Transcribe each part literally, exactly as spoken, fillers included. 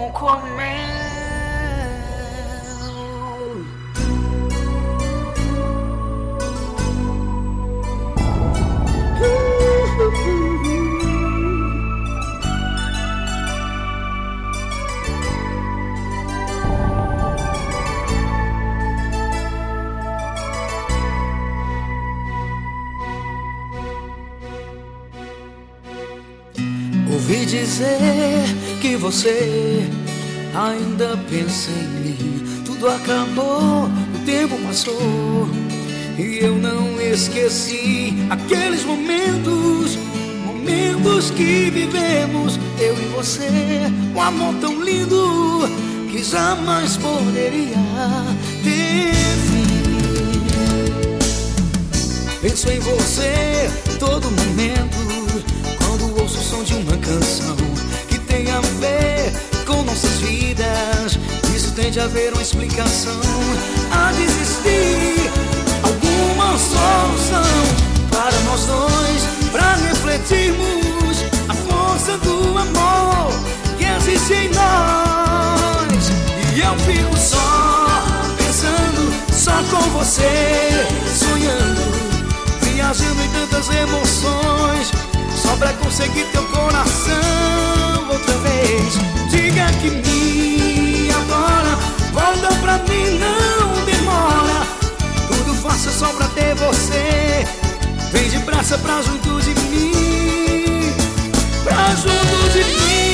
com mel. Ouvi dizer que você ainda pensa em mim. Tudo acabou, o tempo passou e eu não esqueci aqueles momentos, momentos que vivemos, eu e você. Um amor tão lindo que jamais poderia ter fim. Penso em você todo momento, quando ouço o som de uma canção que tem a ver com nossas vidas. Isso tem de haver uma explicação. Há de existir alguma solução para nós dois, para refletirmos a força do amor que existe em nós. E eu fico só pensando, só com você, sonhando, viajando em tantas emoções, só pra conseguir teu coração outra vez. Diga que me adora, volta pra mim, não demora. Tudo faço só pra ter você. Vem depressa pra junto de mim, pra junto de mim.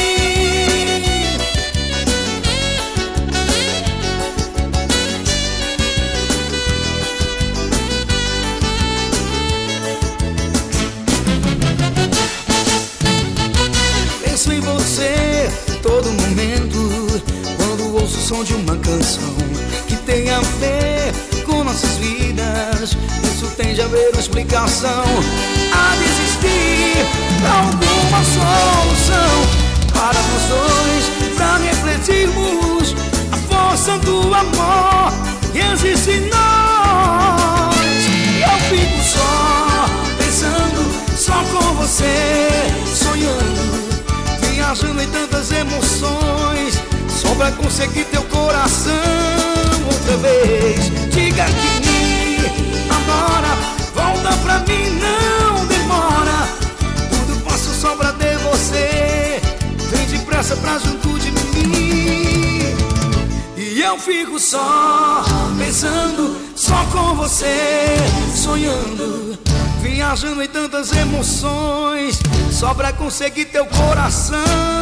Penso em você todo momento, quando ouço o som de uma canção que tem a ver com nossas vidas. Isso tem de haver uma explicação. Há de existir alguma solução para nós dois, para refletirmos a força do amor que existe em nós. E eu fico só pensando, só com você, sonhando, viajando em tantas emoções, só pra conseguir teu coração outra vez. Diga que me adora, volta pra mim, não demora. Tudo faço só pra ter você. Vem depressa pra junto de mim. E eu fico só pensando, só com você, sonhando, viajando em tantas emoções, só pra conseguir teu coração.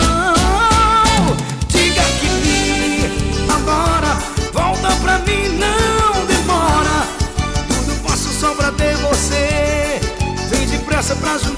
Diga que me adora, volta pra mim, não demora. Tudo faço só pra ter você. Vem depressa pra junto